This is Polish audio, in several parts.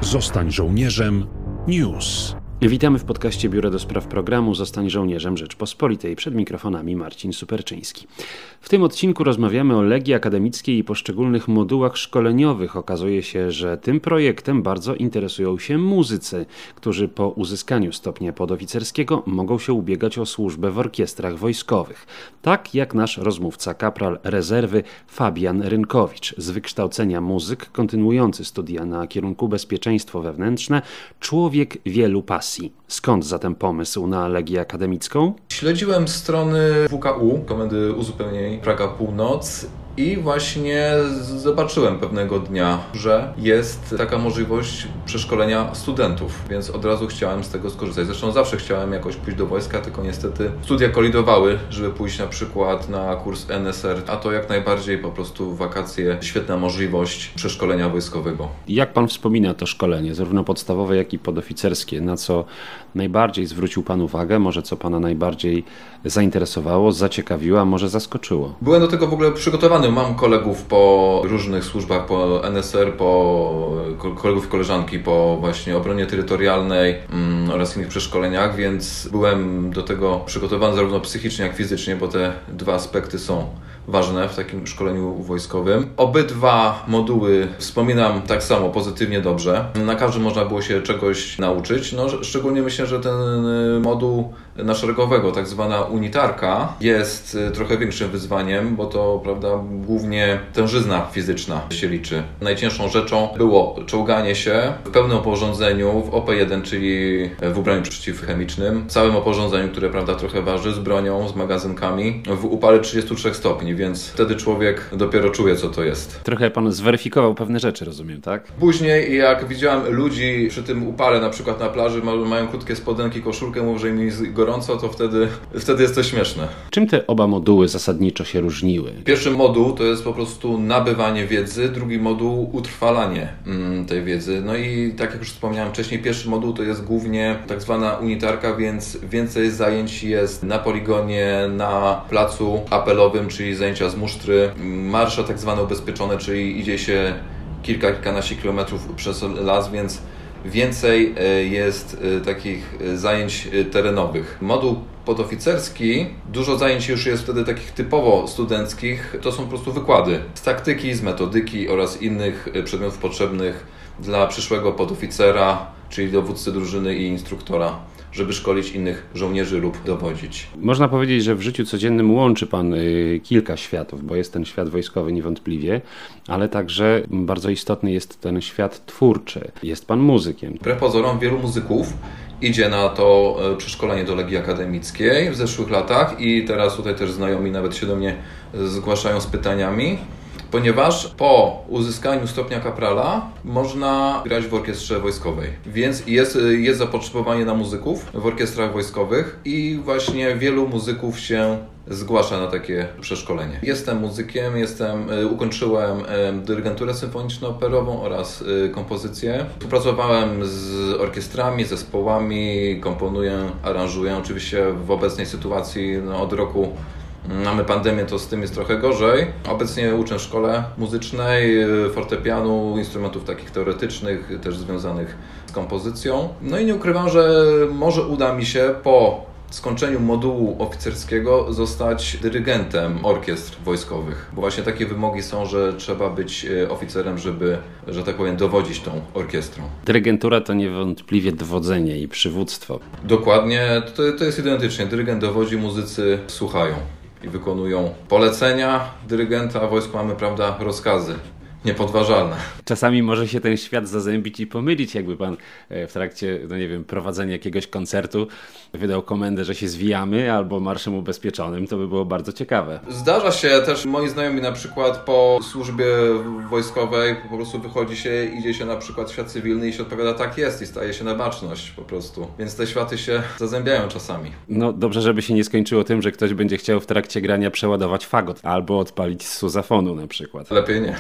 Zostań żołnierzem News. Witamy w podcaście Biura do Spraw Programu Zostań Żołnierzem Rzeczpospolitej. Przed mikrofonami Marcin Superczyński. W tym odcinku rozmawiamy o Legii Akademickiej i poszczególnych modułach szkoleniowych. Okazuje się, że tym projektem bardzo interesują się muzycy, którzy po uzyskaniu stopnia podoficerskiego mogą się ubiegać o służbę w orkiestrach wojskowych. Tak jak nasz rozmówca, kapral rezerwy Fabian Rynkowicz, z wykształcenia muzyk, kontynuujący studia na kierunku bezpieczeństwo wewnętrzne, człowiek wielu pasji. Skąd zatem pomysł na Legię Akademicką? Śledziłem strony WKU, Komendy Uzupełnień Praga Północ, i właśnie zobaczyłem pewnego dnia, że jest taka możliwość przeszkolenia studentów, więc od razu chciałem z tego skorzystać. Zresztą zawsze chciałem jakoś pójść do wojska, tylko niestety studia kolidowały, żeby pójść na przykład na kurs NSR, a to jak najbardziej po prostu wakacje, świetna możliwość przeszkolenia wojskowego. Jak pan wspomina to szkolenie, zarówno podstawowe, jak i podoficerskie? Na co najbardziej zwrócił pan uwagę? Może co pana najbardziej zainteresowało, zaciekawiło, a może zaskoczyło? Byłem do tego w ogóle przygotowany. Mam kolegów po różnych służbach, po NSR, po kolegów i koleżanki po właśnie obronie terytorialnej oraz innych przeszkoleniach, więc byłem do tego przygotowany zarówno psychicznie, jak i fizycznie, bo te dwa aspekty są ważne w takim szkoleniu wojskowym. Obydwa moduły wspominam tak samo pozytywnie, dobrze. Na każdym można było się czegoś nauczyć. Szczególnie myślę, że ten moduł na szeregowego, tak zwana unitarka, jest trochę większym wyzwaniem, bo to, prawda, głównie tężyzna fizyczna się liczy. Najcięższą rzeczą było czołganie się w pełnym oporządzeniu, w OP1, czyli w ubraniu przeciwchemicznym, całym oporządzeniu, które, prawda, trochę waży, z bronią, z magazynkami, w upale 33 stopni, więc wtedy człowiek dopiero czuje, co to jest. Trochę pan zweryfikował pewne rzeczy, rozumiem, tak? Później, jak widziałem ludzi przy tym upale, na przykład na plaży, mają krótkie spodenki, koszulkę, mówią, że im jest gorąco, to wtedy jest to śmieszne. Czym te oba moduły zasadniczo się różniły? Pierwszy moduł to jest po prostu nabywanie wiedzy, drugi moduł utrwalanie tej wiedzy. No i tak jak już wspomniałem wcześniej, pierwszy moduł to jest głównie tak zwana unitarka, więc więcej zajęć jest na poligonie, na placu apelowym, czyli zajęcia z musztry, marsze tak zwane ubezpieczone, czyli idzie się kilkanaście kilometrów przez las, więc więcej jest takich zajęć terenowych. Moduł podoficerski, dużo zajęć już jest wtedy takich typowo studenckich, to są po prostu wykłady z taktyki, z metodyki oraz innych przedmiotów potrzebnych dla przyszłego podoficera, czyli dowódcy drużyny i instruktora, żeby szkolić innych żołnierzy lub dowodzić. Można powiedzieć, że w życiu codziennym łączy pan kilka światów, bo jest ten świat wojskowy niewątpliwie, ale także bardzo istotny jest ten świat twórczy. Jest pan muzykiem. Wbrew pozorom wielu muzyków idzie na to przeszkolenie do Legii Akademickiej w zeszłych latach i teraz tutaj też znajomi nawet się do mnie zgłaszają z pytaniami, ponieważ po uzyskaniu stopnia kaprala można grać w orkiestrze wojskowej, więc jest zapotrzebowanie na muzyków w orkiestrach wojskowych i właśnie wielu muzyków się zgłasza na takie przeszkolenie. Jestem muzykiem, ukończyłem dyrygenturę symfoniczno-operową oraz kompozycję. Współpracowałem z orkiestrami, zespołami, komponuję, aranżuję. Oczywiście w obecnej sytuacji od roku mamy pandemię, to z tym jest trochę gorzej. Obecnie uczę w szkole muzycznej, fortepianu, instrumentów takich teoretycznych, też związanych z kompozycją. No i nie ukrywam, że może uda mi się po skończeniu modułu oficerskiego zostać dyrygentem orkiestr wojskowych. Bo właśnie takie wymogi są, że trzeba być oficerem, żeby, że tak powiem, dowodzić tą orkiestrą. Dyrygentura to niewątpliwie dowodzenie i przywództwo. Dokładnie, to jest identycznie. Dyrygent dowodzi, muzycy słuchają i wykonują polecenia dyrygenta, a w wojsku mamy, prawda, rozkazy. Niepodważalne. Czasami może się ten świat zazębić i pomylić, jakby pan w trakcie, prowadzenia jakiegoś koncertu wydał komendę, że się zwijamy albo marszem ubezpieczonym, to by było bardzo ciekawe. Zdarza się też, moi znajomi na przykład po służbie wojskowej po prostu wychodzi się, idzie się na przykład w świat cywilny i się odpowiada tak jest i staje się na baczność po prostu. Więc te światy się zazębiają czasami. No dobrze, żeby się nie skończyło tym, że ktoś będzie chciał w trakcie grania przeładować fagot albo odpalić z suzafonu na przykład. Lepiej nie.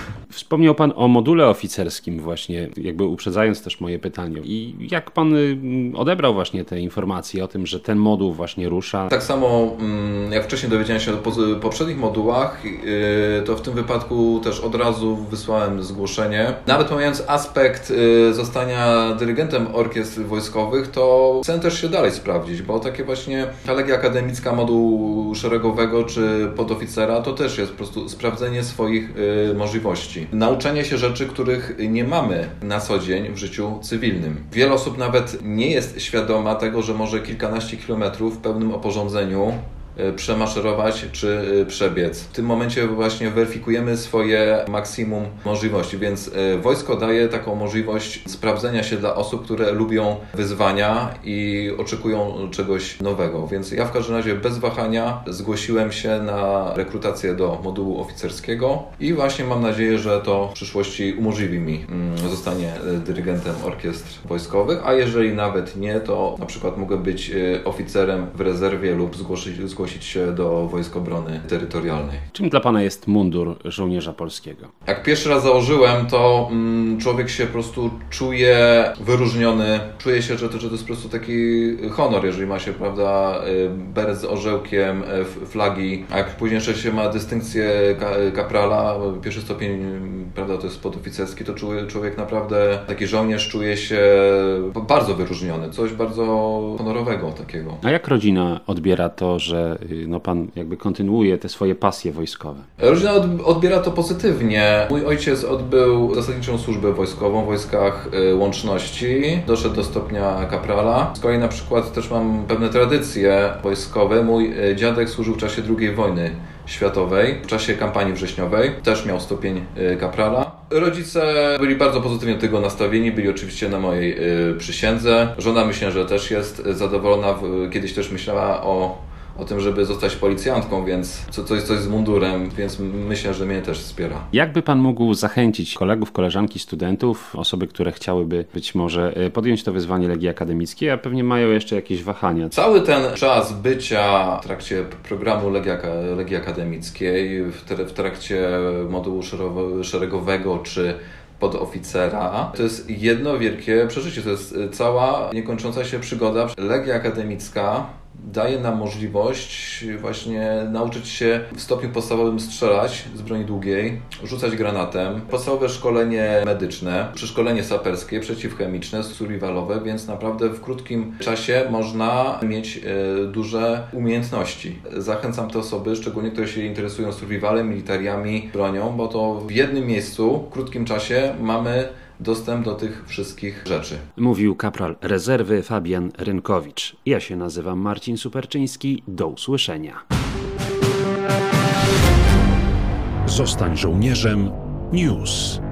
Wspomniał pan o module oficerskim właśnie, jakby uprzedzając też moje pytanie. I jak pan odebrał właśnie te informacje o tym, że ten moduł właśnie rusza? Tak samo jak wcześniej dowiedziałem się o poprzednich modułach, to w tym wypadku też od razu wysłałem zgłoszenie. Nawet pomijając aspekt zostania dyrygentem orkiestr wojskowych, to chcę też się dalej sprawdzić, bo takie właśnie ta Legia Akademicka modułu szeregowego czy podoficera to też jest po prostu sprawdzenie swoich możliwości. Nauczenie się rzeczy, których nie mamy na co dzień w życiu cywilnym. Wiele osób nawet nie jest świadoma tego, że może kilkanaście kilometrów w pełnym oporządzeniu przemaszerować czy przebiec. W tym momencie właśnie weryfikujemy swoje maksimum możliwości, więc wojsko daje taką możliwość sprawdzenia się dla osób, które lubią wyzwania i oczekują czegoś nowego. Więc ja w każdym razie bez wahania zgłosiłem się na rekrutację do modułu oficerskiego i właśnie mam nadzieję, że to w przyszłości umożliwi mi zostanie dyrygentem orkiestr wojskowych, a jeżeli nawet nie, to na przykład mogę być oficerem w rezerwie lub zgłosić się do Wojsk Obrony Terytorialnej. Czym dla pana jest mundur żołnierza polskiego? Jak pierwszy raz założyłem, to człowiek się po prostu czuje wyróżniony. Czuje się, że to jest po prostu taki honor, jeżeli ma się, prawda, beret z orzełkiem, flagi. A jak później jeszcze się ma dystynkcję kaprala, pierwszy stopień, prawda, to jest podoficerski, to człowiek naprawdę, taki żołnierz czuje się bardzo wyróżniony. Coś bardzo honorowego takiego. A jak rodzina odbiera to, że pan jakby kontynuuje te swoje pasje wojskowe? Rodzina odbiera to pozytywnie. Mój ojciec odbył zasadniczą służbę wojskową w Wojskach Łączności. Doszedł do stopnia kaprala. Z kolei na przykład też mam pewne tradycje wojskowe. Mój dziadek służył w czasie II wojny światowej, w czasie kampanii wrześniowej. Też miał stopień kaprala. Rodzice byli bardzo pozytywnie do tego nastawieni, byli oczywiście na mojej przysiędze. Żona myślę, że też jest zadowolona. Kiedyś też myślała o tym, żeby zostać policjantką, więc coś z mundurem, więc myślę, że mnie też wspiera. Jak by pan mógł zachęcić kolegów, koleżanki, studentów, osoby, które chciałyby być może podjąć to wyzwanie Legii Akademickiej, a pewnie mają jeszcze jakieś wahania? Cały ten czas bycia w trakcie programu Legii Akademickiej, w trakcie modułu szeregowego czy podoficera, to jest jedno wielkie przeżycie, to jest cała niekończąca się przygoda. Legia Akademicka daje nam możliwość właśnie nauczyć się w stopniu podstawowym strzelać z broni długiej, rzucać granatem, podstawowe szkolenie medyczne, przeszkolenie saperskie, przeciwchemiczne, survivalowe, więc naprawdę w krótkim czasie można mieć duże umiejętności. Zachęcam te osoby, szczególnie które się interesują survivalem, militariami, bronią, bo to w jednym miejscu, w krótkim czasie mamy dostęp do tych wszystkich rzeczy. Mówił kapral rezerwy Fabian Rynkowicz. Ja się nazywam Marcin Superczyński. Do usłyszenia. Zostań żołnierzem. News.